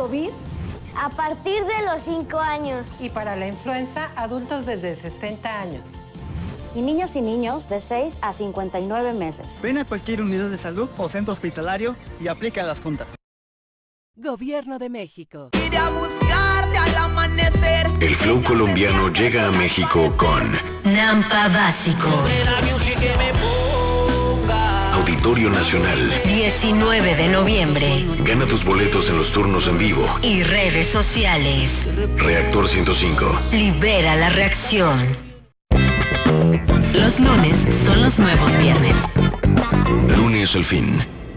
COVID? A partir de los 5 años. Y para la influenza, adultos desde 60 años. Y niños de 6 a 59 meses. Ven a cualquier unidad de salud o centro hospitalario y aplica las juntas. Gobierno de México. Ir a buscarte al amanecer. El flow colombiano llega a México con Nampa Básico. Auditorio Nacional. 19 de noviembre. Gana tus boletos en los turnos en vivo. Y redes sociales. Reactor 105. Libera la reacción. Los lunes son los nuevos viernes. Lunes al fin.